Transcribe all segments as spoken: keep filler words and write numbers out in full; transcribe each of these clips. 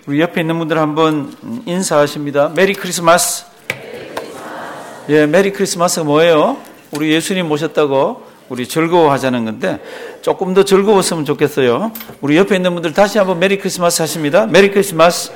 우리 옆에 있는 분들 한번 인사하십니다. 메리 크리스마스. 예, 메리 크리스마스가 뭐예요? 우리 예수님 모셨다고 우리 즐거워하자는 건데 조금 더 즐거웠으면 좋겠어요. 우리 옆에 있는 분들 다시 한번 메리 크리스마스 하십니다. 메리 크리스마스.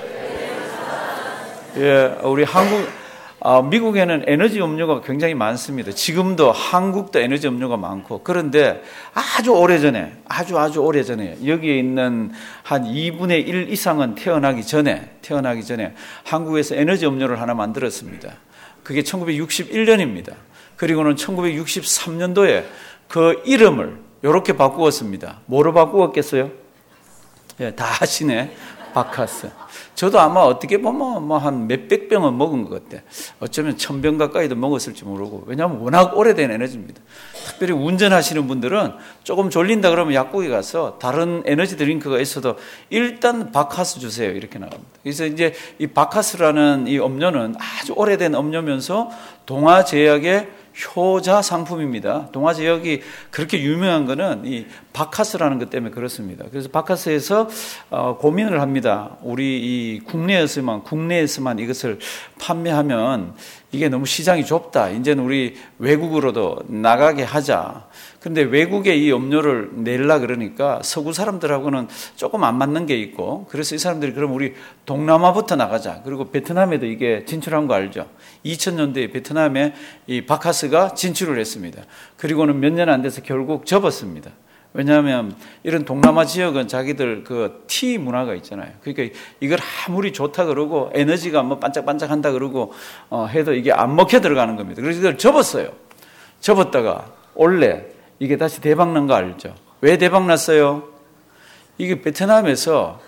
예, 우리 한국, 아, 미국에는 에너지 음료가 굉장히 많습니다. 지금도 한국도 에너지 음료가 많고, 그런데 아주 오래전에, 아주 아주 오래전에 여기에 있는 한 이분의 일 이상은 태어나기 전에, 태어나기 전에 한국에서 에너지 음료를 하나 만들었습니다. 그게 천구백육십일 년입니다. 그리고는 천구백육십삼 년도에 그 이름을 이렇게 바꾸었습니다. 뭐로 바꾸었겠어요? 예, 다 아시네. 바카스. 저도 아마 어떻게 보면 뭐 한 몇백 병은 먹은 것 같아. 어쩌면 천 병 가까이도 먹었을지 모르고. 왜냐하면 워낙 오래된 에너지입니다. 특별히 운전하시는 분들은 조금 졸린다 그러면 약국에 가서 다른 에너지 드링크가 있어도 일단 바카스 주세요. 이렇게 나갑니다. 그래서 이제 이 바카스라는 이 음료는 아주 오래된 음료면서 동아제약의 효자 상품입니다. 동아제약이 그렇게 유명한 거는 이 바카스라는 것 때문에 그렇습니다. 그래서 바카스에서 어, 고민을 합니다. 우리 이 국내에서만 국내에서만 이것을 판매하면 이게 너무 시장이 좁다. 이제는 우리 외국으로도 나가게 하자. 그런데 외국에 이 음료를 내려 그러니까 서구 사람들하고는 조금 안 맞는 게 있고, 그래서 이 사람들이 그럼 우리 동남아부터 나가자. 그리고 베트남에도 이게 진출한 거 알죠? 이천 년대에 베트남에 이 바카스가 진출을 했습니다. 그리고는 몇 년 안 돼서 결국 접었습니다. 왜냐하면 이런 동남아 지역은 자기들 그 티 문화가 있잖아요. 그러니까 이걸 아무리 좋다 그러고 에너지가 뭐 반짝반짝한다 그러고 어 해도 이게 안 먹혀 들어가는 겁니다. 그래서 이걸 접었어요. 접었다가 원래 이게 다시 대박 난 거 알죠? 왜 대박 났어요? 이게 베트남에서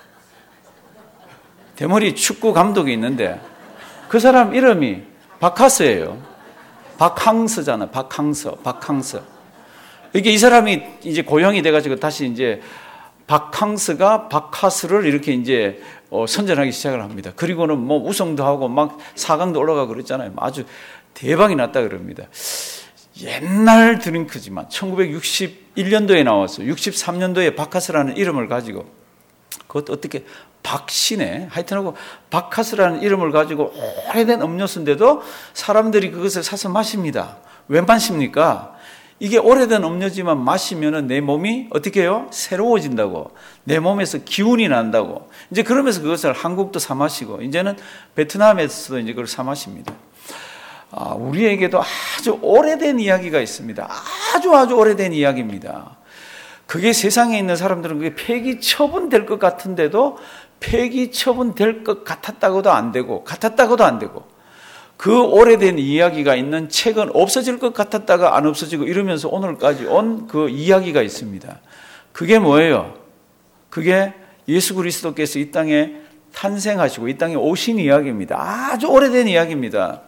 대머리 축구 감독이 있는데 그 사람 이름이 바카스예요. 박항서잖아. 박항서. 박항서. 이게 이 사람이 이제 고용이 돼가지고 다시 이제 박항서가 바카스를 이렇게 이제 어 선전하기 시작을 합니다. 그리고는 뭐 우승도 하고 막 사 강도 올라가고 그랬잖아요. 아주 대박이 났다 그럽니다. 옛날 드링크지만 천구백육십일 년도에 나왔어요. 육십삼 년도에 바카스라는 이름을 가지고 그것도 어떻게 박신에 하여튼하고 바카스라는 이름을 가지고 오래된 음료수인데도 사람들이 그것을 사서 마십니다. 왜 마십니까? 이게 오래된 음료지만 마시면은 내 몸이 어떻게 해요? 새로워진다고. 내 몸에서 기운이 난다고. 이제 그러면서 그것을 한국도 사 마시고, 이제는 베트남에서도 이제 그걸 사 마십니다. 아, 우리에게도 아주 오래된 이야기가 있습니다. 아주 아주 오래된 이야기입니다. 그게 세상에 있는 사람들은 그게 폐기 처분될 것 같은데도 폐기 처분될 것 같았다고도 안 되고, 같았다고도 안 되고, 그 오래된 이야기가 있는 책은 없어질 것 같았다가 안 없어지고 이러면서 오늘까지 온 그 이야기가 있습니다. 그게 뭐예요? 그게 예수 그리스도께서 이 땅에 탄생하시고 이 땅에 오신 이야기입니다. 아주 오래된 이야기입니다.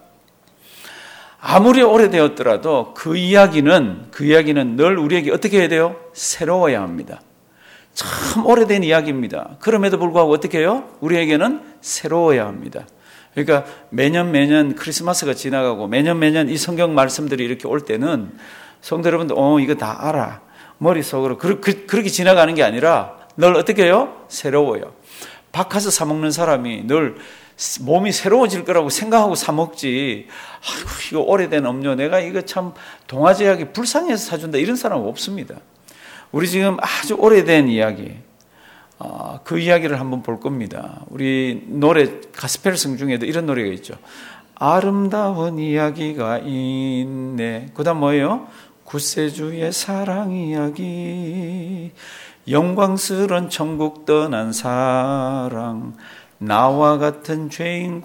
아무리 오래되었더라도 그 이야기는, 그 이야기는 늘 우리에게 어떻게 해야 돼요? 새로워야 합니다. 참 오래된 이야기입니다. 그럼에도 불구하고 어떻게 해요? 우리에게는 새로워야 합니다. 그러니까 매년 매년 크리스마스가 지나가고 매년 매년 이 성경 말씀들이 이렇게 올 때는 성도 여러분들, 어, 이거 다 알아. 머릿속으로. 그, 그, 그렇게 지나가는 게 아니라 늘 어떻게 해요? 새로워요. 바카스 사먹는 사람이 늘 몸이 새로워질 거라고 생각하고 사먹지, 아이고, 이거 오래된 음료 내가 이거 참 동아제약이 불쌍해서 사준다 이런 사람은 없습니다. 우리 지금 아주 오래된 이야기, 어, 그 이야기를 한번 볼 겁니다. 우리 노래 가스펠성 중에도 이런 노래가 있죠. 아름다운 이야기가 있네. 그 다음 뭐예요? 구세주의 사랑 이야기, 영광스런 천국 떠난 사랑, 나와 같은 죄인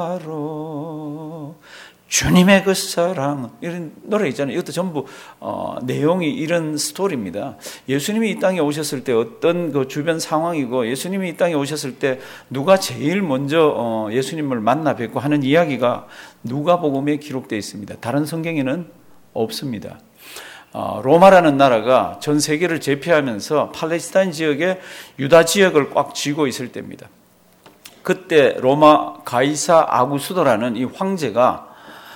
구하러 주님의 그 사랑, 이런 노래 있잖아요. 이것도 전부 어, 내용이 이런 스토리입니다. 예수님이 이 땅에 오셨을 때 어떤 그 주변 상황이고, 예수님이 이 땅에 오셨을 때 누가 제일 먼저 어, 예수님을 만나 뵙고 하는 이야기가 누가복음에 기록되어 있습니다. 다른 성경에는 없습니다. 어, 로마라는 나라가 전 세계를 제패하면서 팔레스타인 지역에 유다 지역을 꽉 쥐고 있을 때입니다. 그때 로마 가이사 아구수도라는 이 황제가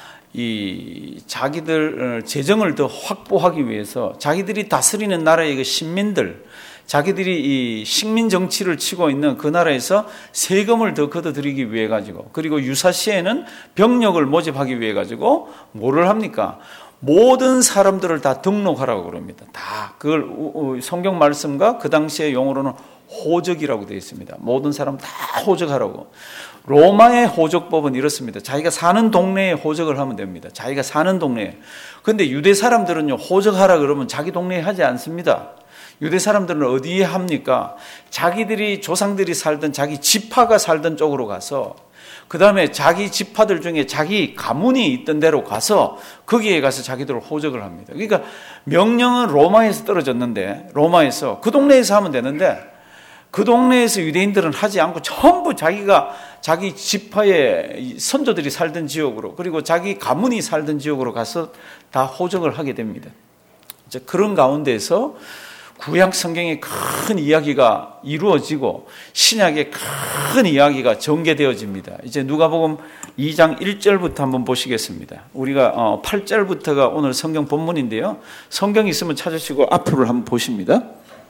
이 자기들 재정을 더 확보하기 위해서 자기들이 다스리는 나라의 그 신민들, 자기들이 이 식민 정치를 치고 있는 그 나라에서 세금을 더 걷어들이기 위해 가지고, 그리고 유사시에는 병력을 모집하기 위해 가지고 뭐를 합니까? 모든 사람들을 다 등록하라고 그럽니다. 다 그걸 성경 말씀과 그 당시의 용어로는 호적이라고 되어 있습니다. 모든 사람 다 호적하라고. 로마의 호적법은 이렇습니다. 자기가 사는 동네에 호적을 하면 됩니다. 자기가 사는 동네에. 그런데 유대 사람들은요, 호적하라 그러면 자기 동네에 하지 않습니다. 유대 사람들은 어디에 합니까? 자기들이 조상들이 살던 자기 지파가 살던 쪽으로 가서, 그 다음에 자기 지파들 중에 자기 가문이 있던 데로 가서 거기에 가서 자기들을 호적을 합니다. 그러니까 명령은 로마에서 떨어졌는데, 로마에서 그 동네에서 하면 되는데, 그 동네에서 유대인들은 하지 않고 전부 자기가 자기 지파의 선조들이 살던 지역으로, 그리고 자기 가문이 살던 지역으로 가서 다 호적을 하게 됩니다. 이제 그런 가운데서 구약 성경의 큰 이야기가 이루어지고 신약의 큰 이야기가 전개되어집니다. 이제 누가복음 이 장 일 절부터 한번 보시겠습니다. 우리가 팔 절부터가 오늘 성경 본문인데요. 성경 있으면 찾으시고 앞으로 한번 보십니다.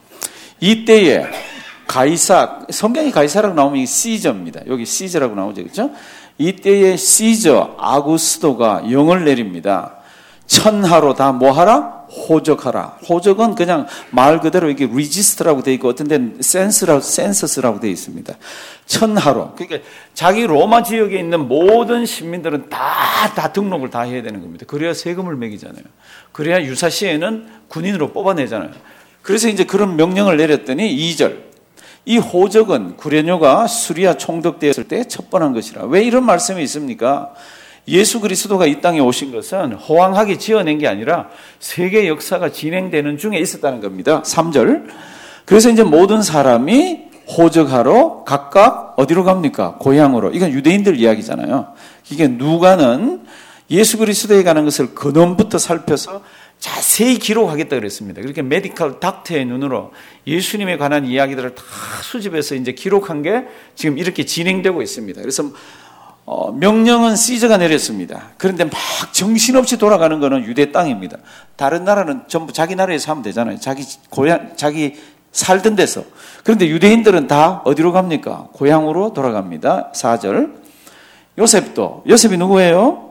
이때에 가이사, 성경이 가이사라고 나오면 시저입니다. 여기 시저라고 나오죠. 그렇죠? 이때에 시저 아구스도가 영을 내립니다. 천하로 다 뭐하라? 호적하라. 호적은 그냥 말 그대로 이게 리지스트라고 되어 있고 어떤 데는 센스라고, 센서스라고 되어 있습니다. 천하로. 그러니까 자기 로마 지역에 있는 모든 시민들은 다, 다 등록을 다 해야 되는 겁니다. 그래야 세금을 매기잖아요. 그래야 유사시에는 군인으로 뽑아내잖아요. 그래서 이제 그런 명령을 내렸더니 이 절. 이 호적은 구레뇨가 수리아 총독되었을 때 첩번한 것이라. 왜 이런 말씀이 있습니까? 예수 그리스도가 이 땅에 오신 것은 호황하게 지어낸 게 아니라 세계 역사가 진행되는 중에 있었다는 겁니다. 삼 절. 그래서 이제 모든 사람이 호적하러 각각 어디로 갑니까? 고향으로. 이건 유대인들 이야기잖아요. 이게 누가는 예수 그리스도에 관한 것을 근원부터 살펴서 자세히 기록하겠다 그랬습니다. 그렇게 메디컬 닥터의 눈으로 예수님에 관한 이야기들을 다 수집해서 이제 기록한 게 지금 이렇게 진행되고 있습니다. 그래서 어, 명령은 시저가 내렸습니다. 그런데 막 정신없이 돌아가는 거는 유대 땅입니다. 다른 나라는 전부 자기 나라에서 하면 되잖아요. 자기 고향, 자기 살던 데서. 그런데 유대인들은 다 어디로 갑니까? 고향으로 돌아갑니다. 사 절. 요셉도, 요셉이 누구예요?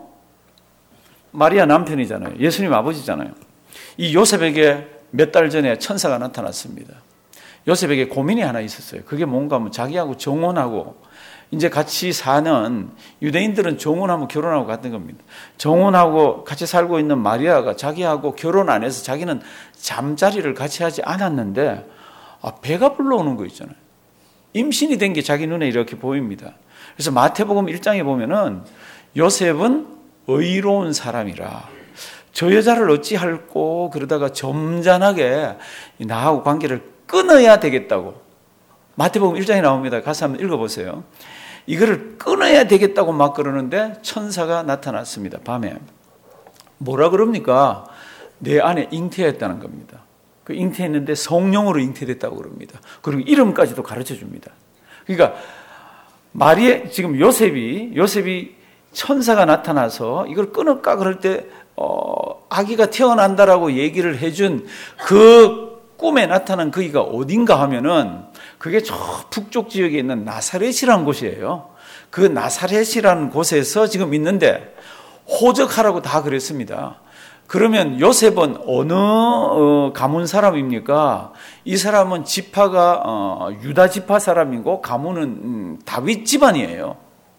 마리아 남편이잖아요. 예수님 아버지잖아요. 이 요셉에게 몇 달 전에 천사가 나타났습니다. 요셉에게 고민이 하나 있었어요. 그게 뭔가 하면 자기하고 정혼하고 이제 같이 사는 유대인들은 정혼하면 결혼하고 같은 겁니다. 정혼하고 같이 살고 있는 마리아가 자기하고 결혼 안 해서 자기는 잠자리를 같이 하지 않았는데 아, 배가 불러오는 거 있잖아요. 임신이 된 게 자기 눈에 이렇게 보입니다. 그래서 마태복음 일 장에 보면은 요셉은 의로운 사람이라 저 여자를 어찌할꼬 그러다가 점잖하게 나하고 관계를 끊어야 되겠다고 마태복음 일 장에 나옵니다. 가서 한번 읽어보세요. 이거를 끊어야 되겠다고 막 그러는데 천사가 나타났습니다. 밤에. 뭐라 그럽니까? 내 안에 잉태했다는 겁니다. 그 잉태했는데 성령으로 잉태됐다고 그럽니다. 그리고 이름까지도 가르쳐 줍니다. 그러니까 마리아 지금 요셉이 요셉이 천사가 나타나서 이걸 끊을까 그럴 때 어, 아기가 태어난다라고 얘기를 해준 그 꿈에 나타난 그이가 어딘가 하면은 그게 저 북쪽 지역에 있는 나사렛이라는 곳이에요. 그 나사렛이라는 곳에서 지금 있는데 호적하라고 다 그랬습니다. 그러면 요셉은 어느 어, 가문 사람입니까? 이 사람은 지파가 어, 유다 지파 사람이고 가문은 음, 다윗 집안이에요.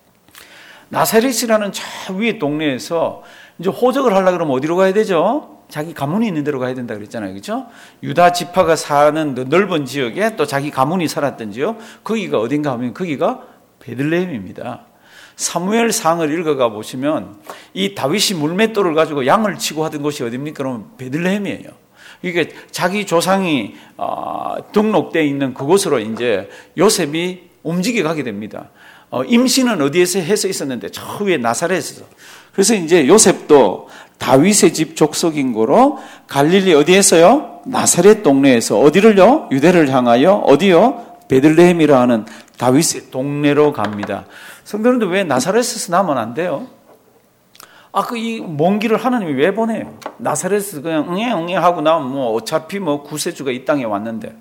나사렛이라는 저 위에 동네에서 이제 호적을 하려고 그러면 어디로 가야 되죠? 자기 가문이 있는 데로 가야 된다 그랬잖아요. 그렇죠? 유다 지파가 사는 넓은 지역에 또 자기 가문이 살았던 지역, 거기가 어딘가 하면 거기가 베들레헴입니다. 사무엘 상을 읽어가 보시면 이 다윗이 물맷돌을 가지고 양을 치고 하던 곳이 어디입니까? 그러면 베들레헴이에요. 이게 자기 조상이 어, 등록되어 있는 그곳으로 이제 요셉이 움직여 가게 됩니다. 어, 임신은 어디에서 해서 있었는데 저 위에 나사렛에서. 그래서 이제 요셉도 다윗의 집 족속인 거로 갈릴리 어디에서요? 나사렛 동네에서 어디를요? 유대를 향하여 어디요? 베들레헴이라 하는 다윗의 동네로 갑니다. 성도님들 왜 나사렛에서 나면 안 돼요? 아, 그 이 먼 길을 하나님이 왜 보내요? 나사렛에서 그냥 응애 응애 하고 나면 뭐 어차피 뭐 구세주가 이 땅에 왔는데.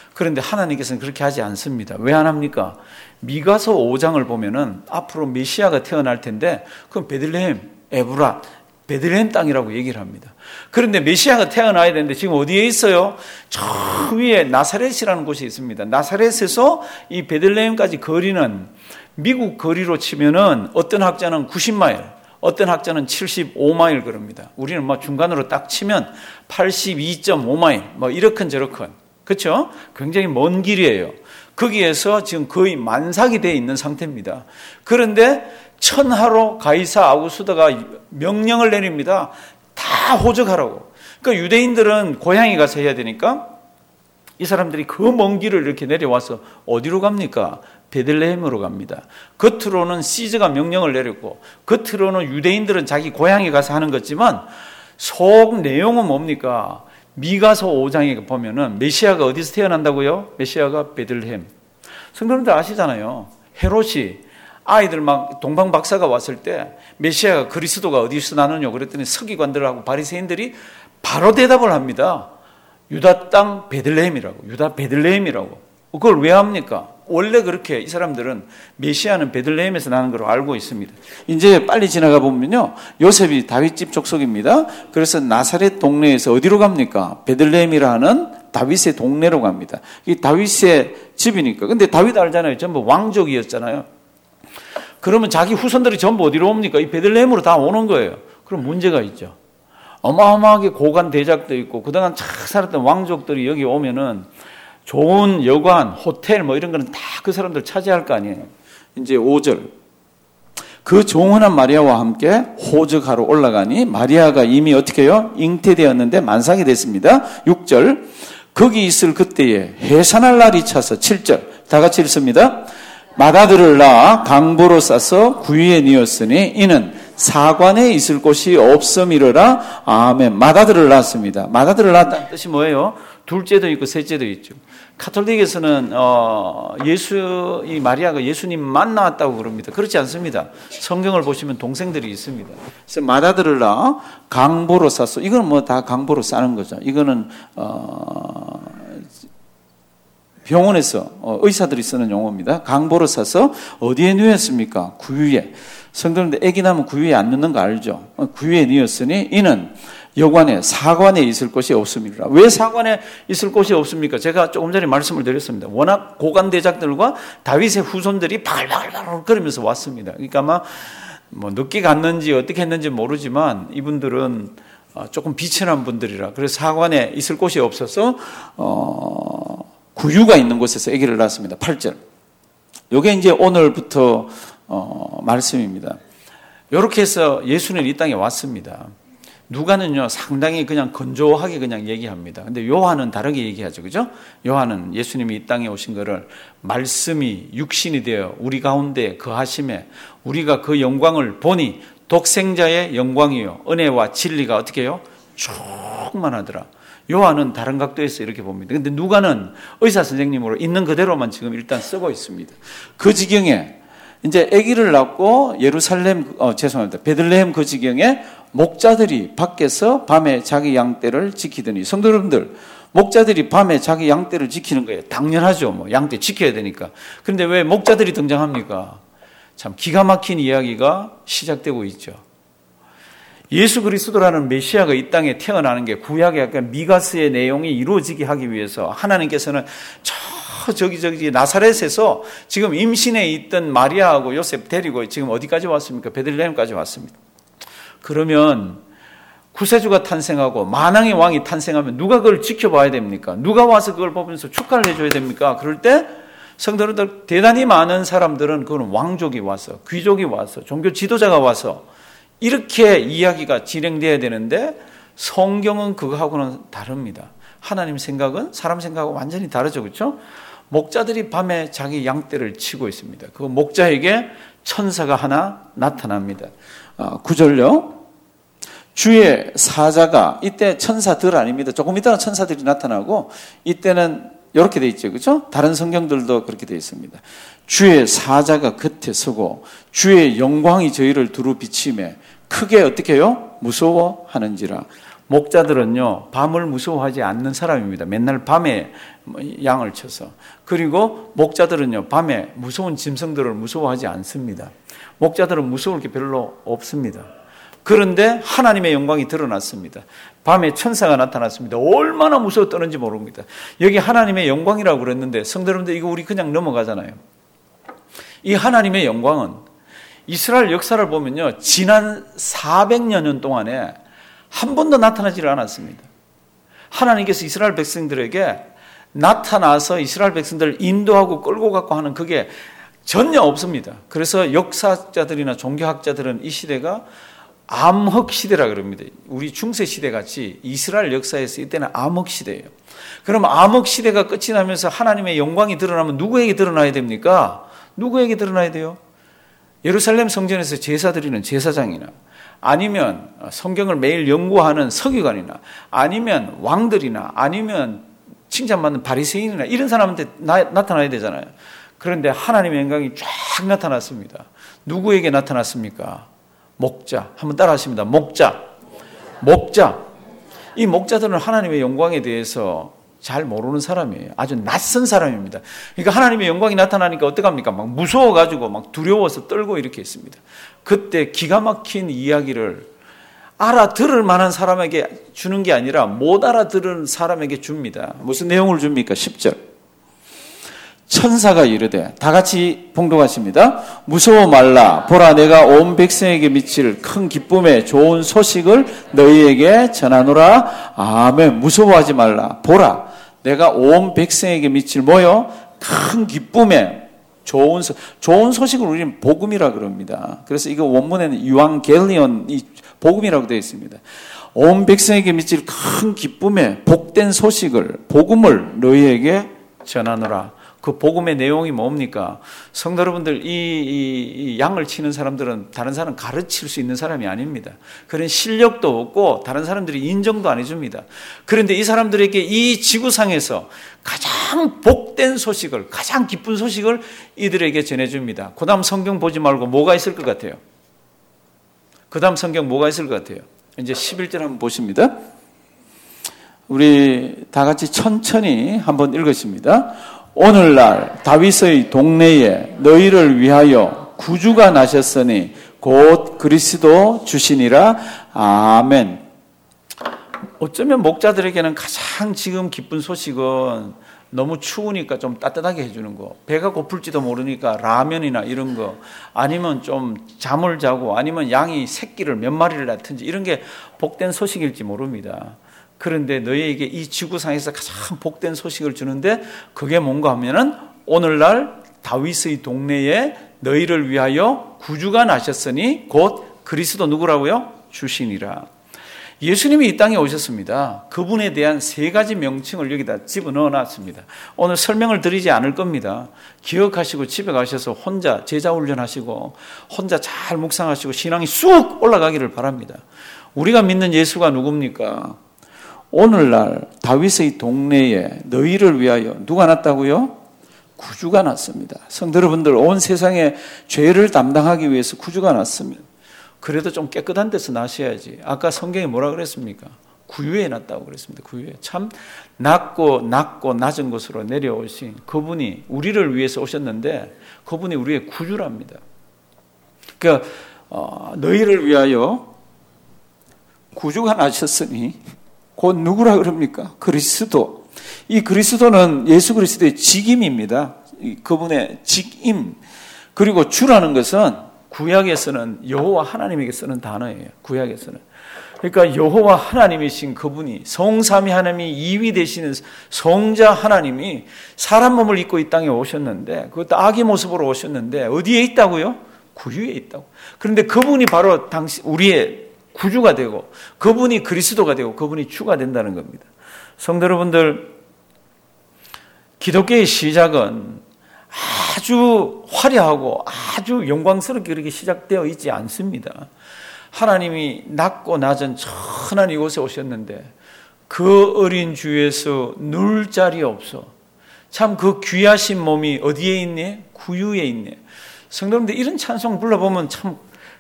그런데 하나님께서는 그렇게 하지 않습니다. 왜 안 합니까? 미가서 오 장을 보면은 앞으로 메시아가 태어날 텐데 그건 베들레헴, 에브라, 베들레헴 땅이라고 얘기를 합니다. 그런데 메시아가 태어나야 되는데 지금 어디에 있어요? 저 위에 나사렛이라는 곳이 있습니다. 나사렛에서 이 베들레헴까지 거리는 미국 거리로 치면은 어떤 학자는 구십 마일, 어떤 학자는 칠십오 마일 그럽니다. 우리는 뭐 중간으로 딱 치면 팔십이 점 오 마일, 뭐 이렇건 저렇건. 그렇죠? 굉장히 먼 길이에요. 거기에서 지금 거의 만삭이 되어 있는 상태입니다. 그런데 천하로 가이사 아구스도가 명령을 내립니다. 다 호적하라고. 그러니까 유대인들은 고향에 가서 해야 되니까 이 사람들이 그 먼 길을 이렇게 내려와서 어디로 갑니까? 베들레헴으로 갑니다. 겉으로는 시저가 명령을 내렸고 겉으로는 유대인들은 자기 고향에 가서 하는 거지만 속 내용은 뭡니까? 미가서 오 장에 보면은 메시아가 어디서 태어난다고요? 메시아가 베들레헴. 성도님들 아시잖아요. 헤롯이 아이들 막 동방박사가 왔을 때 메시아가 그리스도가 어디서 나느냐 그랬더니 서기관들하고 바리새인들이 바로 대답을 합니다. 유다 땅 베들레헴이라고. 유다 베들레헴이라고. 그걸 왜 합니까? 원래 그렇게 이 사람들은 메시아는 베들레헴에서 나는 걸 알고 있습니다. 이제 빨리 지나가 보면요. 요셉이 다윗집 족속입니다. 그래서 나사렛 동네에서 어디로 갑니까? 베들레헴이라 하는 다윗의 동네로 갑니다. 이 다윗의 집이니까. 근데 다윗 알잖아요. 전부 왕족이었잖아요. 그러면 자기 후손들이 전부 어디로 옵니까? 이 베들레헴으로 다 오는 거예요. 그럼 문제가 있죠. 어마어마하게 고관 대작도 있고 그동안 잘 살았던 왕족들이 여기 오면은 좋은 여관, 호텔 뭐 이런 거는 다 그 사람들 차지할 거 아니에요. 이제 오 절. 그 종헌한 마리아와 함께 호적하러 올라가니 마리아가 이미 어떻게 해요? 잉태되었는데 만삭이 됐습니다. 육 절. 거기 있을 그때에 해산할 날이 차서 칠 절. 다 같이 읽습니다. 맏아들을 낳아 강보로 싸서 구유에 뉘었으니 이는 사관에 있을 곳이 없음이로라. 아멘. 맏아들을 낳았습니다. 맏아들을 낳았다는 뜻이 뭐예요? 둘째도 있고 셋째도 있죠. 카톨릭에서는 어, 예수 이 마리아가 예수님만 낳았다고 그럽니다. 그렇지 않습니다. 성경을 보시면 동생들이 있습니다. 그래서 맏아들을 낳아 강보로 싸서 이거는 뭐 다 강보로 싸는 거죠. 이거는 어, 병원에서 어, 의사들이 쓰는 용어입니다. 강보로 싸서 어디에 누웠습니까? 구유에. 성도님들 아기 낳으면 구유에 안 넣는 거 알죠? 어, 구유에 누웠으니 이는 여관에 사관에 있을 곳이 없습니다. 왜 사관에 있을 곳이 없습니까? 제가 조금 전에 말씀을 드렸습니다. 워낙 고관 대작들과 다윗의 후손들이 바글바글 거리면서 왔습니다. 그러니까 아마 뭐 늦게 갔는지 어떻게 했는지 모르지만 이분들은 조금 비천한 분들이라 그래서 사관에 있을 곳이 없어서 어, 구유가 있는 곳에서 아기를 낳았습니다. 팔 절. 이게 이제 오늘부터 어, 말씀입니다. 이렇게 해서 예수는 이 땅에 왔습니다. 누가는요, 상당히 그냥 건조하게 그냥 얘기합니다. 근데 요한은 다르게 얘기하죠. 그죠? 요한은 예수님이 이 땅에 오신 거를 말씀이 육신이 되어 우리 가운데 거하심에 우리가 그 영광을 보니 독생자의 영광이요. 은혜와 진리가 어떻게 해요? 충만하더라. 요한은 다른 각도에서 이렇게 봅니다. 근데 누가는 의사 선생님으로 있는 그대로만 지금 일단 쓰고 있습니다. 그 지경에 이제 아기를 낳고 예루살렘, 어, 죄송합니다. 베들레헴 그 지경에 목자들이 밖에서 밤에 자기 양떼를 지키더니 성도 여러분들 목자들이 밤에 자기 양떼를 지키는 거예요. 당연하죠. 뭐 양떼 지켜야 되니까. 그런데 왜 목자들이 등장합니까? 참 기가 막힌 이야기가 시작되고 있죠. 예수 그리스도라는 메시아가 이 땅에 태어나는 게 구약의 약간 미가스의 내용이 이루어지게 하기 위해서 하나님께서는 저 저기 저기 나사렛에서 지금 임신해 있던 마리아하고 요셉 데리고 지금 어디까지 왔습니까? 베들레헴까지 왔습니다. 그러면 구세주가 탄생하고 만왕의 왕이 탄생하면 누가 그걸 지켜봐야 됩니까? 누가 와서 그걸 보면서 축하를 해줘야 됩니까? 그럴 때 성도들 대단히 많은 사람들은 그건 왕족이 와서 귀족이 와서 종교 지도자가 와서 이렇게 이야기가 진행돼야 되는데 성경은 그거하고는 다릅니다. 하나님 생각은 사람 생각하고 완전히 다르죠. 그렇죠? 목자들이 밤에 자기 양떼를 치고 있습니다. 그 목자에게 천사가 하나 나타납니다. 구 절요. 주의 사자가 이때 천사들 아닙니다. 조금 이따가 천사들이 나타나고 이때는 이렇게 돼 있죠. 그렇죠? 다른 성경들도 그렇게 돼 있습니다. 주의 사자가 곁에 서고 주의 영광이 저희를 두루 비치매 크게 어떻게 해요? 무서워하는지라. 목자들은요, 밤을 무서워하지 않는 사람입니다. 맨날 밤에 양을 쳐서. 그리고 목자들은요, 밤에 무서운 짐승들을 무서워하지 않습니다. 목자들은 무서울 게 별로 없습니다. 그런데 하나님의 영광이 드러났습니다. 밤에 천사가 나타났습니다. 얼마나 무서워 떠는지 모릅니다. 여기 하나님의 영광이라고 그랬는데, 성도 여러분들, 이거 우리 그냥 넘어가잖아요. 이 하나님의 영광은 이스라엘 역사를 보면요, 지난 사백 년 동안에 한 번도 나타나지 않았습니다. 하나님께서 이스라엘 백성들에게 나타나서 이스라엘 백성들을 인도하고 끌고 가고 하는 그게 전혀 없습니다. 그래서 역사학자들이나 종교학자들은 이 시대가 암흑 시대라 그럽니다. 우리 중세 시대 같이 이스라엘 역사에서 이때는 암흑 시대예요. 그럼 암흑 시대가 끝이 나면서 하나님의 영광이 드러나면 누구에게 드러나야 됩니까? 누구에게 드러나야 돼요? 예루살렘 성전에서 제사 드리는 제사장이나, 아니면 성경을 매일 연구하는 서기관이나, 아니면 왕들이나, 아니면 칭찬받는 바리새인이나 이런 사람한테 나, 나타나야 되잖아요. 그런데 하나님의 영광이 쫙 나타났습니다. 누구에게 나타났습니까? 목자. 한번 따라 하십니다. 목자. 목자. 이 목자들은 하나님의 영광에 대해서 잘 모르는 사람이에요. 아주 낯선 사람입니다. 그러니까 하나님의 영광이 나타나니까 어떡합니까? 막 무서워가지고 막 두려워서 떨고 이렇게 했습니다. 그때 기가 막힌 이야기를 알아들을 만한 사람에게 주는 게 아니라 못 알아들은 사람에게 줍니다. 무슨 내용을 줍니까? 십 절. 천사가 이르되, 다 같이 봉독하십니다. 무서워 말라. 보라, 내가 온 백성에게 미칠 큰 기쁨의 좋은 소식을 너희에게 전하노라. 아멘. 무서워하지 말라. 보라, 내가 온 백성에게 미칠 뭐요? 큰 기쁨의 좋은, 소, 좋은 소식을 우리는 복음이라 그럽니다. 그래서 이거 원문에는 유앙겔리온, 이 복음이라고 되어 있습니다. 온 백성에게 미칠 큰 기쁨의 복된 소식을, 복음을 너희에게 전하노라. 그 복음의 내용이 뭡니까? 성도 여러분들, 이, 이, 이 양을 치는 사람들은 다른 사람 가르칠 수 있는 사람이 아닙니다. 그런 실력도 없고 다른 사람들이 인정도 안 해줍니다. 그런데 이 사람들에게 이 지구상에서 가장 복된 소식을, 가장 기쁜 소식을 이들에게 전해줍니다. 그 다음 성경 보지 말고 뭐가 있을 것 같아요? 그 다음 성경 뭐가 있을 것 같아요? 이제 십일 절 한번 보십니다. 우리 다 같이 천천히 한번 읽으십니다. 오늘날 다윗의 동네에 너희를 위하여 구주가 나셨으니 곧 그리스도 주시니라. 아멘. 어쩌면 목자들에게는 가장 지금 기쁜 소식은 너무 추우니까 좀 따뜻하게 해주는 거, 배가 고플지도 모르니까 라면이나 이런 거, 아니면 좀 잠을 자고, 아니면 양이 새끼를 몇 마리를 낳든지 이런 게 복된 소식일지 모릅니다. 그런데 너희에게 이 지구상에서 가장 복된 소식을 주는데 그게 뭔가 하면은 오늘날 다윗의 동네에 너희를 위하여 구주가 나셨으니 곧 그리스도 누구라고요? 주시니라. 예수님이 이 땅에 오셨습니다. 그분에 대한 세 가지 명칭을 여기다 집어넣어 놨습니다. 오늘 설명을 드리지 않을 겁니다. 기억하시고 집에 가셔서 혼자 제자 훈련하시고 혼자 잘 묵상하시고 신앙이 쑥 올라가기를 바랍니다. 우리가 믿는 예수가 누굽니까? 오늘날 다윗의 동네에 너희를 위하여 누가 났다고요? 구주가 났습니다. 성도 여러분들, 온 세상의 죄를 담당하기 위해서 구주가 났습니다. 그래도 좀 깨끗한 데서 나셔야지. 아까 성경에 뭐라 그랬습니까? 구유에 났다고 그랬습니다. 구유에. 참 낮고 낮고 낮은 곳으로 내려오신 그분이 우리를 위해서 오셨는데 그분이 우리의 구주랍니다. 그러니까 어, 너희를 위하여 구주가 나셨으니 곧 누구라 그럽니까? 그리스도. 이 그리스도는 예수 그리스도의 직임입니다. 그분의 직임. 그리고 주라는 것은 구약에서는 여호와 하나님에게 쓰는 단어예요. 구약에서는. 그러니까 여호와 하나님이신 그분이, 성삼위 하나님이 이 위 되시는 성자 하나님이 사람 몸을 입고 이 땅에 오셨는데, 그것도 아기 모습으로 오셨는데 어디에 있다고요? 구유에 있다고. 그런데 그분이 바로 당시 우리의 구주가 되고 그분이 그리스도가 되고 그분이 주가 된다는 겁니다. 성도 여러분들, 기독교의 시작은 아주 화려하고 아주 영광스럽게 그렇게 시작되어 있지 않습니다. 하나님이 낮고 낮은 천한 이곳에 오셨는데 그 어린 주에서 누울 자리 없어. 참 그 귀하신 몸이 어디에 있니? 구유에 있네. 성도님들, 이런 찬송 불러보면 참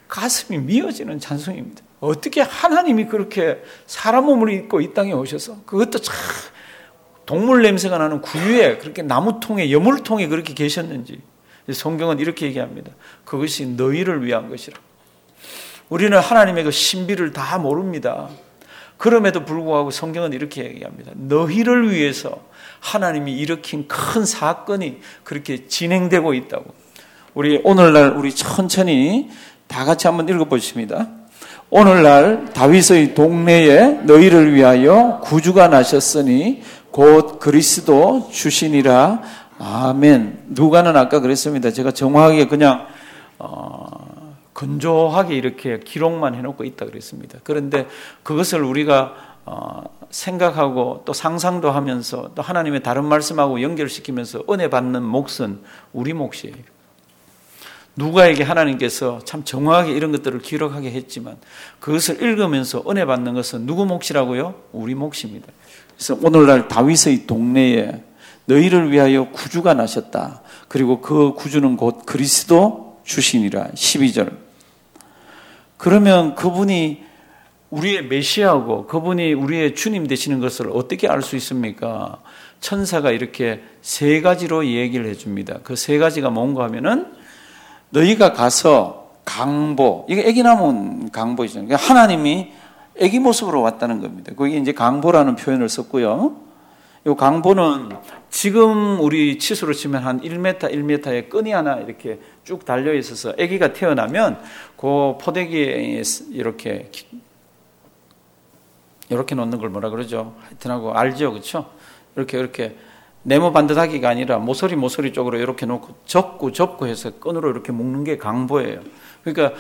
가슴이 미어지는 찬송입니다. 어떻게 하나님이 그렇게 사람 몸을 입고 이 땅에 오셔서 그것도 참 동물 냄새가 나는 구유에 그렇게 나무통에 여물통에 그렇게 계셨는지 성경은 이렇게 얘기합니다. 그것이 너희를 위한 것이라. 우리는 하나님의 그 신비를 다 모릅니다. 그럼에도 불구하고 성경은 이렇게 얘기합니다. 너희를 위해서 하나님이 일으킨 큰 사건이 그렇게 진행되고 있다고. 우리 오늘날 우리 천천히 다 같이 한번 읽어보십니다. 오늘날 다윗의 동네에 너희를 위하여 구주가 나셨으니 곧 그리스도 주시니라. 아멘. 누가는 아까 그랬습니다. 제가 정확하게 그냥 어, 건조하게 이렇게 기록만 해놓고 있다 그랬습니다. 그런데 그것을 우리가 어, 생각하고 또 상상도 하면서 또 하나님의 다른 말씀하고 연결시키면서 은혜 받는 몫은 우리 몫이에요. 누가에게 하나님께서 참 정확하게 이런 것들을 기록하게 했지만 그것을 읽으면서 은혜 받는 것은 누구 몫이라고요? 우리 몫입니다. 그래서 오늘날 다윗의 동네에 너희를 위하여 구주가 나셨다. 그리고 그 구주는 곧 그리스도 주시니라. 십이 절. 그러면 그분이 우리의 메시아고 그분이 우리의 주님 되시는 것을 어떻게 알 수 있습니까? 천사가 이렇게 세 가지로 얘기를 해줍니다. 그 세 가지가 뭔가 하면은 너희가 가서 강보, 이게 애기 낳은 강보이잖아요. 그러니까 하나님이 애기 모습으로 왔다는 겁니다. 거기 이제 강보라는 표현을 썼고요. 이 강보는 지금 우리 치수로 치면 한 일 미터, 일 미터의 끈이 하나 이렇게 쭉 달려 있어서 애기가 태어나면 그 포대기에 이렇게 이렇게 놓는 걸 뭐라 그러죠? 하여튼하고 알죠, 그렇죠? 이렇게 이렇게 네모 반듯하기가 아니라 모서리 모서리 쪽으로 이렇게 놓고 접고 접고 해서 끈으로 이렇게 묶는 게 강보예요. 그러니까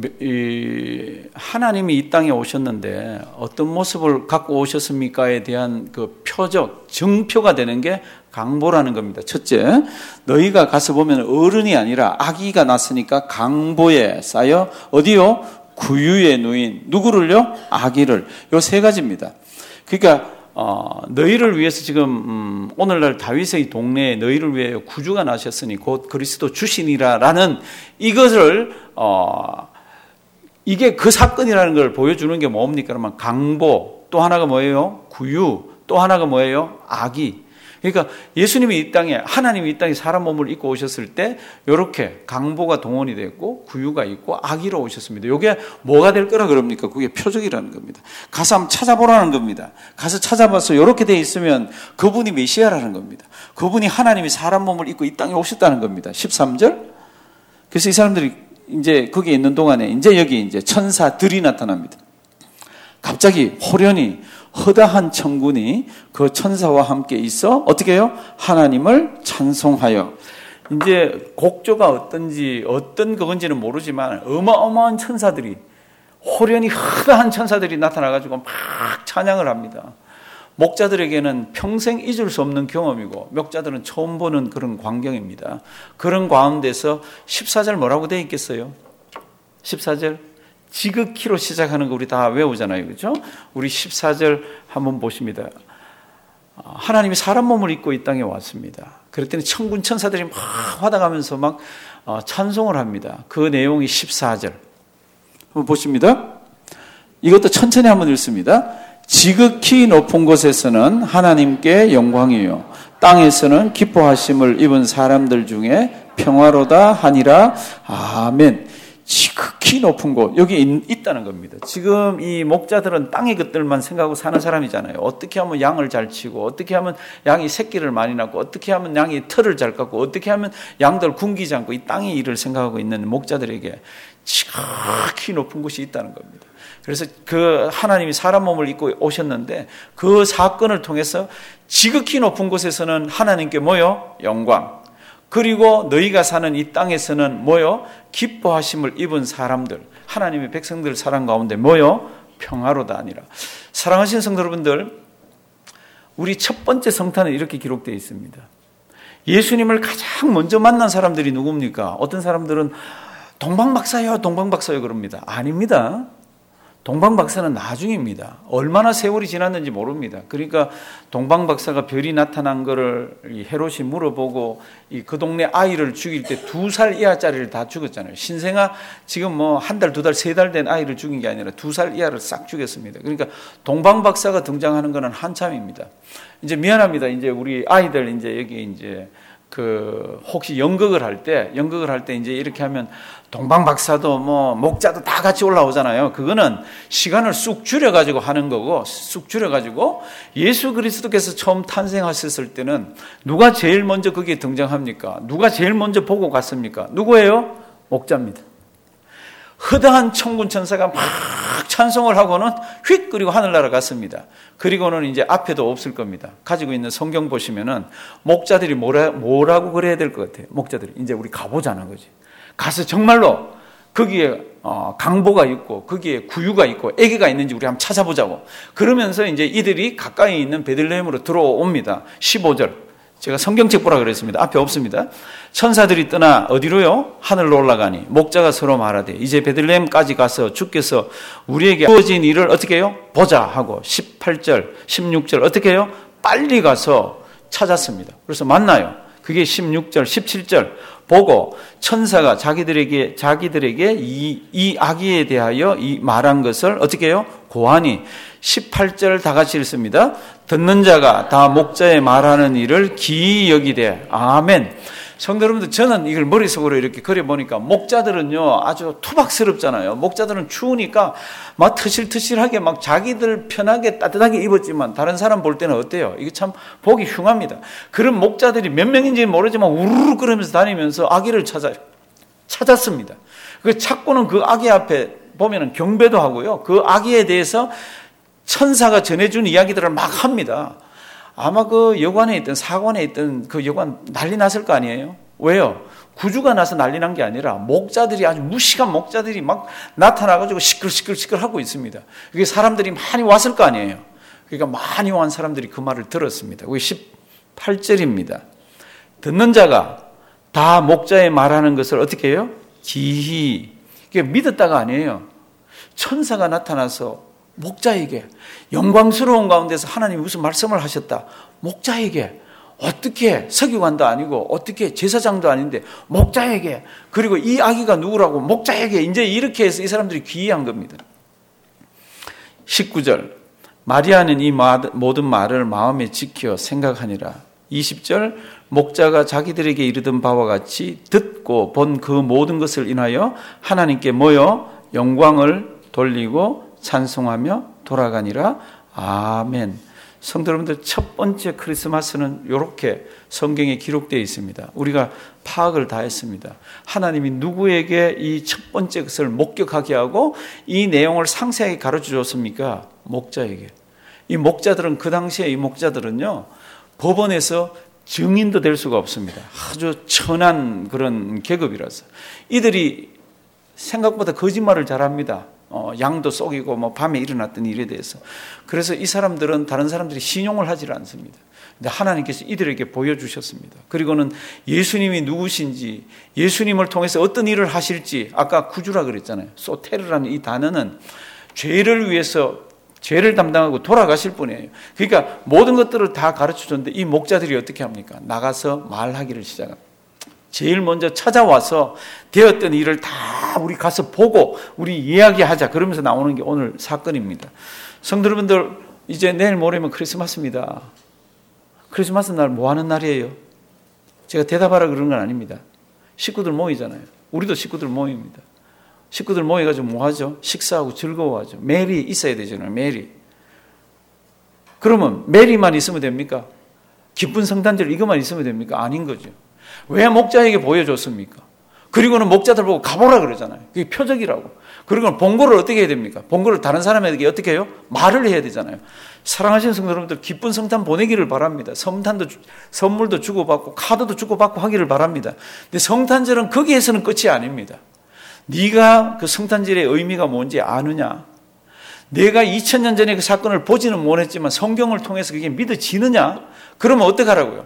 이 하나님이 이 땅에 오셨는데 어떤 모습을 갖고 오셨습니까에 대한 그 표적, 증표가 되는 게 강보라는 겁니다. 첫째, 너희가 가서 보면 어른이 아니라 아기가 났으니까 강보에 쌓여 어디요? 구유에 누인 누구를요? 아기를. 요 세 가지입니다. 그러니까 어, 너희를 위해서 지금 음, 오늘날 다윗의 동네에 너희를 위해 구주가 나셨으니 곧 그리스도 주시니라라는 이것을 어, 이게 그 사건이라는 걸 보여주는 게 뭡니까? 그러면 강보, 또 하나가 뭐예요? 구유, 또 하나가 뭐예요? 아기. 그러니까 예수님이 이 땅에, 하나님이 이 땅에 사람 몸을 입고 오셨을 때 이렇게 강보가 동원이 됐고 구유가 있고 아기로 오셨습니다. 이게 뭐가 될 거라 그럽니까? 그게 표적이라는 겁니다. 가서 한번 찾아보라는 겁니다. 가서 찾아봐서 이렇게 돼 있으면 그분이 메시아라는 겁니다. 그분이 하나님이 사람 몸을 입고 이 땅에 오셨다는 겁니다. 십삼 절. 그래서 이 사람들이 이제 거기에 있는 동안에 이제 여기 이제 천사들이 나타납니다. 갑자기 호련히 허다한 천군이 그 천사와 함께 있어 어떻게 해요? 하나님을 찬송하여. 이제 곡조가 어떤지 어떤 그건지는 모르지만 어마어마한 천사들이 호련히 허다한 천사들이 나타나가지고 막 찬양을 합니다. 목자들에게는 평생 잊을 수 없는 경험이고 목자들은 처음 보는 그런 광경입니다. 그런 가운데서 십사 절 뭐라고 되어 있겠어요? 십사 절 지극히로 시작하는 거 우리 다 외우잖아요. 그렇죠? 우리 십사 절 한번 보십니다. 하나님이 사람 몸을 입고 이 땅에 왔습니다. 그랬더니 천군 천사들이 막 화다가면서 막 찬송을 합니다. 그 내용이 십사 절. 한번 보십니다. 이것도 천천히 한번 읽습니다. 지극히 높은 곳에서는 하나님께 영광이요 땅에서는 기뻐하심을 입은 사람들 중에 평화로다 하니라. 아멘. 지극히 높은 곳, 여기 있다는 겁니다. 지금 이 목자들은 땅의 것들만 생각하고 사는 사람이잖아요. 어떻게 하면 양을 잘 치고, 어떻게 하면 양이 새끼를 많이 낳고, 어떻게 하면 양이 털을 잘 깎고, 어떻게 하면 양들 굶기지 않고 이 땅의 일을 생각하고 있는 목자들에게 지극히 높은 곳이 있다는 겁니다. 그래서 그 하나님이 사람 몸을 입고 오셨는데 그 사건을 통해서 지극히 높은 곳에서는 하나님께 뭐요? 영광. 그리고 너희가 사는 이 땅에서는 뭐요? 기뻐하심을 입은 사람들, 하나님의 백성들 사랑 가운데 뭐요? 평화로다 아니라. 사랑하시는 성도 여러분들, 우리 첫 번째 성탄은 이렇게 기록되어 있습니다. 예수님을 가장 먼저 만난 사람들이 누굽니까? 어떤 사람들은 동방박사요, 동방박사요 그럽니다. 아닙니다. 동방박사는 나중입니다. 얼마나 세월이 지났는지 모릅니다. 그러니까 동방박사가 별이 나타난 거를 헤롯이 물어보고 그 동네 아이를 죽일 때 두 살 이하짜리를 다 죽였잖아요. 신생아 지금 뭐 한 달, 두 달, 세 달 된 아이를 죽인 게 아니라 두 살 이하를 싹 죽였습니다. 그러니까 동방박사가 등장하는 거는 한참입니다. 이제 미안합니다. 이제 우리 아이들 이제 여기 이제 그 혹시 연극을 할 때 연극을 할 때 이제 이렇게 하면 동방박사도 뭐 목자도 다 같이 올라오잖아요. 그거는 시간을 쑥 줄여가지고 하는 거고, 쑥 줄여가지고 예수 그리스도께서 처음 탄생하셨을 때는 누가 제일 먼저 거기에 등장합니까? 누가 제일 먼저 보고 갔습니까? 누구예요? 목자입니다. 허다한 천군 천사가 막 찬송을 하고는 휙 그리고 하늘나라 갔습니다. 그리고는 이제 앞에도 없을 겁니다. 가지고 있는 성경 보시면은 목자들이 뭐라, 뭐라고 그래야 될 것 같아요. 목자들이 이제 우리 가보자는 거지. 가서 정말로 거기에 어, 강보가 있고 거기에 구유가 있고 애기가 있는지 우리 한번 찾아보자고. 그러면서 이제 이들이 가까이 있는 베들레헴으로 들어옵니다. 십오 절. 제가 성경책 보라 그랬습니다. 앞에 없습니다. 천사들이 떠나 어디로요? 하늘로 올라가니 목자가 서로 말하되 이제 베들레헴까지 가서 주께서 우리에게 주어진 일을 어떻게 해요? 보자 하고 십팔 절, 십육 절 어떻게 해요? 빨리 가서 찾았습니다. 그래서 만나요. 그게 십육 절, 십칠 절 보고 천사가 자기들에게 자기들에게 이, 이 아기에 대하여 이 말한 것을 어떻게 해요? 고하니 십팔 절 다 같이 읽습니다. 듣는 자가 다 목자의 말하는 일을 기이 여기되 아멘. 성도 여러분들, 저는 이걸 머릿속으로 이렇게 그려보니까 목자들은요 아주 투박스럽잖아요. 목자들은 추우니까 막 터실터실하게 막 자기들 편하게 따뜻하게 입었지만 다른 사람 볼 때는 어때요? 이게 참 보기 흉합니다. 그런 목자들이 몇 명인지는 모르지만 우르르 끓으면서 다니면서 아기를 찾아, 찾았습니다. 그 찾고는 그 아기 앞에 보면은 경배도 하고요. 그 아기에 대해서 천사가 전해준 이야기들을 막 합니다. 아마 그 여관에 있던 사관에 있던 그 여관 난리 났을 거 아니에요? 왜요? 구주가 나서 난리 난 게 아니라 목자들이 아주 무식한 목자들이 막 나타나가지고 시끌시끌시끌 하고 있습니다. 그게 사람들이 많이 왔을 거 아니에요? 그러니까 많이 온 사람들이 그 말을 들었습니다. 그게 십팔 절입니다. 듣는 자가 다 목자의 말하는 것을 어떻게 해요? 기히. 그게 믿었다가 아니에요. 천사가 나타나서 목자에게 영광스러운 가운데서 하나님이 무슨 말씀을 하셨다. 목자에게 어떻게 서기관도 아니고 어떻게 제사장도 아닌데 목자에게, 그리고 이 아기가 누구라고 목자에게, 이제 이렇게 해서 이 사람들이 귀의한 겁니다. 십구 절 마리아는 이 모든 말을 마음에 지켜 생각하니라. 이십 절 목자가 자기들에게 이르던 바와 같이 듣고 본 그 모든 것을 인하여 하나님께 모여 영광을 돌리고 찬송하며 돌아가니라. 아멘. 성도 여러분들, 첫 번째 크리스마스는 이렇게 성경에 기록되어 있습니다. 우리가 파악을 다 했습니다. 하나님이 누구에게 이 첫 번째 것을 목격하게 하고 이 내용을 상세하게 가르쳐 줬습니까? 목자에게. 이 목자들은, 그 당시에 이 목자들은요 법원에서 증인도 될 수가 없습니다. 아주 천한 그런 계급이라서 이들이 생각보다 거짓말을 잘합니다. 어, 양도 속이고 뭐 밤에 일어났던 일에 대해서. 그래서 이 사람들은 다른 사람들이 신용을 하지 않습니다. 근데 하나님께서 이들에게 보여주셨습니다. 그리고는 예수님이 누구신지, 예수님을 통해서 어떤 일을 하실지, 아까 구주라 그랬잖아요. 소테르라는 이 단어는 죄를 위해서 죄를 담당하고 돌아가실 분이에요. 그러니까 모든 것들을 다 가르쳐줬는데 이 목자들이 어떻게 합니까? 나가서 말하기를 시작합니다. 제일 먼저 찾아와서 되었던 일을 다 우리 가서 보고 우리 이야기하자, 그러면서 나오는 게 오늘 사건입니다. 성도 여러분들, 이제 내일 모레면 크리스마스입니다. 크리스마스 날 뭐 하는 날이에요? 제가 대답하라 그러는 건 아닙니다. 식구들 모이잖아요. 우리도 식구들 모입니다. 식구들 모여가지고 뭐 하죠? 식사하고 즐거워하죠. 메리 있어야 되잖아요. 메리. 그러면 메리만 있으면 됩니까? 기쁜 성탄절 이것만 있으면 됩니까? 아닌 거죠. 왜 목자에게 보여줬습니까? 그리고는 목자들 보고 가보라 그러잖아요. 그게 표적이라고. 그리고는 본고를 어떻게 해야 됩니까? 본고를 다른 사람에게 어떻게 해요? 말을 해야 되잖아요. 사랑하시는 성도 여러분들, 기쁜 성탄 보내기를 바랍니다. 성탄도, 선물도 주고받고 카드도 주고받고 하기를 바랍니다. 근데 성탄절은 거기에서는 끝이 아닙니다. 네가 그 성탄절의 의미가 뭔지 아느냐? 내가 이천 년 전에 그 사건을 보지는 못했지만 성경을 통해서 그게 믿어지느냐? 그러면 어떡하라고요?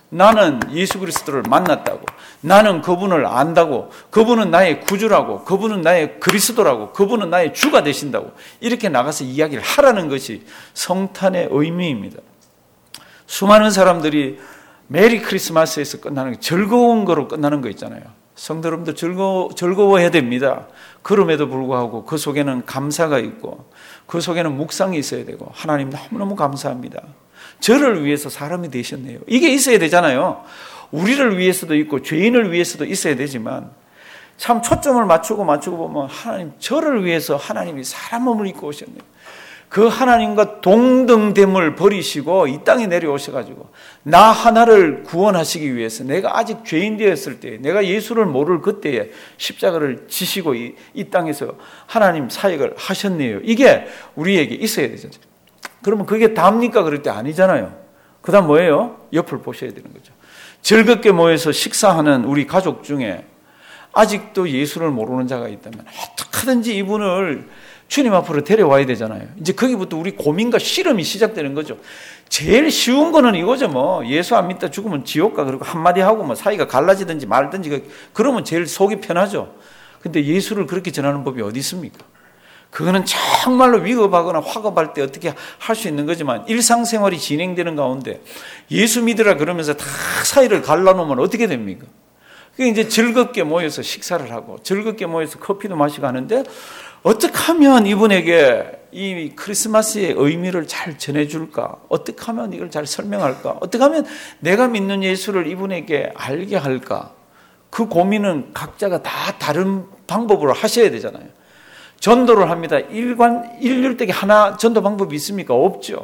나는 예수 그리스도를 만났다고, 나는 그분을 안다고, 그분은 나의 구주라고, 그분은 나의 그리스도라고, 그분은 나의 주가 되신다고 이렇게 나가서 이야기를 하라는 것이 성탄의 의미입니다. 수많은 사람들이 메리 크리스마스에서 끝나는 즐거운 거로 끝나는 거 있잖아요. 성도 여러분들 즐거, 즐거워해야 됩니다. 그럼에도 불구하고 그 속에는 감사가 있고 그 속에는 묵상이 있어야 되고, 하나님 너무너무 감사합니다. 저를 위해서 사람이 되셨네요. 이게 있어야 되잖아요. 우리를 위해서도 있고 죄인을 위해서도 있어야 되지만, 참 초점을 맞추고 맞추고 보면 하나님 저를 위해서 하나님이 사람 몸을 입고 오셨네요. 그 하나님과 동등됨을 버리시고 이 땅에 내려오셔가지고 나 하나를 구원하시기 위해서, 내가 아직 죄인 되었을 때, 내가 예수를 모를 그때에 십자가를 지시고 이, 이 땅에서 하나님 사역을 하셨네요. 이게 우리에게 있어야 되잖아요. 그러면 그게 답니까? 그럴 때 아니잖아요. 그 다음 뭐예요? 옆을 보셔야 되는 거죠. 즐겁게 모여서 식사하는 우리 가족 중에 아직도 예수를 모르는 자가 있다면 어떻게든지 이분을 주님 앞으로 데려와야 되잖아요. 이제 거기부터 우리 고민과 실험이 시작되는 거죠. 제일 쉬운 거는 이거죠. 뭐 예수 안 믿다 죽으면 지옥 가, 그리고 한마디 하고 뭐 사이가 갈라지든지 말든지, 그러면 제일 속이 편하죠. 근데 예수를 그렇게 전하는 법이 어디 있습니까? 그거는 정말로 위급하거나 화급할 때 어떻게 할 수 있는 거지만, 일상생활이 진행되는 가운데 예수 믿으라 그러면서 다 사이를 갈라놓으면 어떻게 됩니까? 그게 이제 즐겁게 모여서 식사를 하고 즐겁게 모여서 커피도 마시고 하는데, 어떻게 하면 이분에게 이 크리스마스의 의미를 잘 전해줄까? 어떻게 하면 이걸 잘 설명할까? 어떻게 하면 내가 믿는 예수를 이분에게 알게 할까? 그 고민은 각자가 다 다른 방법으로 하셔야 되잖아요. 전도를 합니다. 일관, 일률되게 하나 전도 방법이 있습니까? 없죠.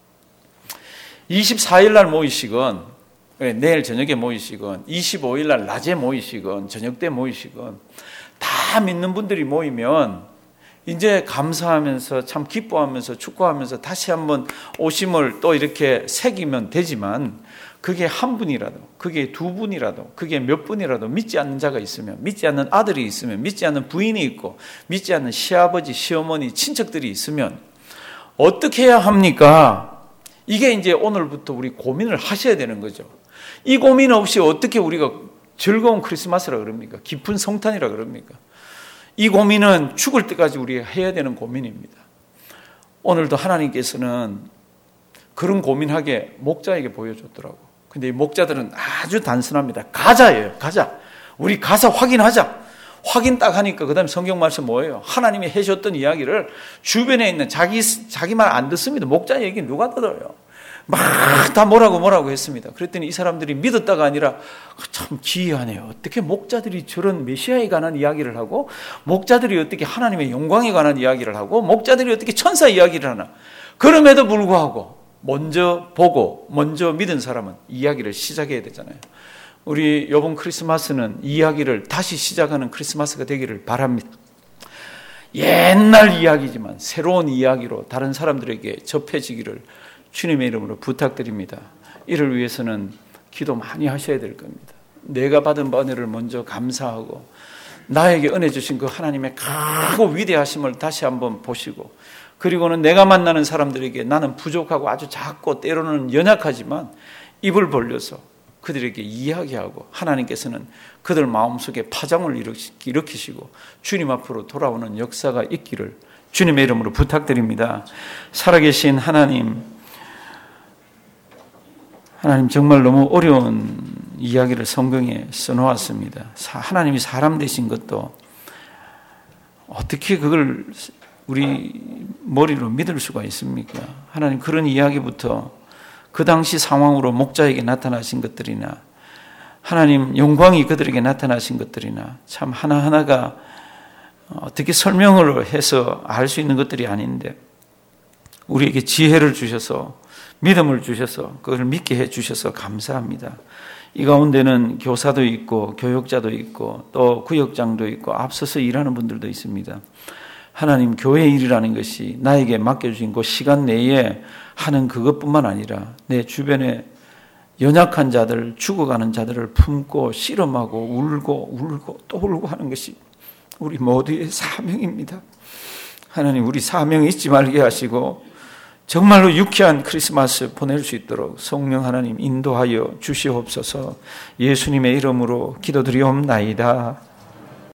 이십사 일 날 모이시건, 내일 저녁에 모이시건, 이십오 일 날 낮에 모이시건, 저녁 때 모이시건, 다 믿는 분들이 모이면 이제 감사하면서 참 기뻐하면서 축구하면서 다시 한번 오심을 또 이렇게 새기면 되지만, 그게 한 분이라도, 그게 두 분이라도, 그게 몇 분이라도 믿지 않는 자가 있으면, 믿지 않는 아들이 있으면, 믿지 않는 부인이 있고, 믿지 않는 시아버지, 시어머니, 친척들이 있으면 어떻게 해야 합니까? 이게 이제 오늘부터 우리 고민을 하셔야 되는 거죠. 이 고민 없이 어떻게 우리가 즐거운 크리스마스라 그럽니까? 깊은 성탄이라 그럽니까? 이 고민은 죽을 때까지 우리가 해야 되는 고민입니다. 오늘도 하나님께서는 그런 고민하게 목자에게 보여줬더라고. 근데 이 목자들은 아주 단순합니다. 가자예요. 가자. 우리 가서 확인하자. 확인 딱 하니까 그 다음에 성경 말씀 뭐예요? 하나님이 해줬던 이야기를 주변에 있는 자기, 자기 말 안 듣습니다. 목자 얘기 누가 들어요? 막 다 뭐라고 뭐라고 했습니다. 그랬더니 이 사람들이 믿었다가 아니라 참 기이하네요. 어떻게 목자들이 저런 메시아에 관한 이야기를 하고, 목자들이 어떻게 하나님의 영광에 관한 이야기를 하고, 목자들이 어떻게 천사 이야기를 하나. 그럼에도 불구하고 먼저 보고 먼저 믿은 사람은 이야기를 시작해야 되잖아요. 우리 이번 크리스마스는 이야기를 다시 시작하는 크리스마스가 되기를 바랍니다. 옛날 이야기지만 새로운 이야기로 다른 사람들에게 접해지기를 주님의 이름으로 부탁드립니다. 이를 위해서는 기도 많이 하셔야 될 겁니다. 내가 받은 은혜를 먼저 감사하고, 나에게 은혜 주신 그 하나님의 크고 위대하심을 다시 한번 보시고, 그리고는 내가 만나는 사람들에게 나는 부족하고 아주 작고 때로는 연약하지만 입을 벌려서 그들에게 이야기하고, 하나님께서는 그들 마음속에 파장을 일으키시고 주님 앞으로 돌아오는 역사가 있기를 주님의 이름으로 부탁드립니다. 살아계신 하나님, 하나님 정말 너무 어려운 이야기를 성경에 써놓았습니다. 하나님이 사람 되신 것도 어떻게 그걸 우리 머리로 믿을 수가 있습니까? 하나님, 그런 이야기부터 그 당시 상황으로 목자에게 나타나신 것들이나, 하나님 영광이 그들에게 나타나신 것들이나, 참 하나하나가 어떻게 설명을 해서 알 수 있는 것들이 아닌데, 우리에게 지혜를 주셔서, 믿음을 주셔서, 그걸 믿게 해 주셔서 감사합니다. 이 가운데는 교사도 있고 교육자도 있고 또 구역장도 있고 앞서서 일하는 분들도 있습니다. 하나님, 교회 일이라는 것이 나에게 맡겨주신 그 시간 내에 하는 그것뿐만 아니라 내 주변에 연약한 자들, 죽어가는 자들을 품고 씨름하고 울고 울고 또 울고 하는 것이 우리 모두의 사명입니다. 하나님, 우리 사명 잊지 말게 하시고 정말로 유쾌한 크리스마스 보낼 수 있도록 성령 하나님 인도하여 주시옵소서. 예수님의 이름으로 기도드리옵나이다.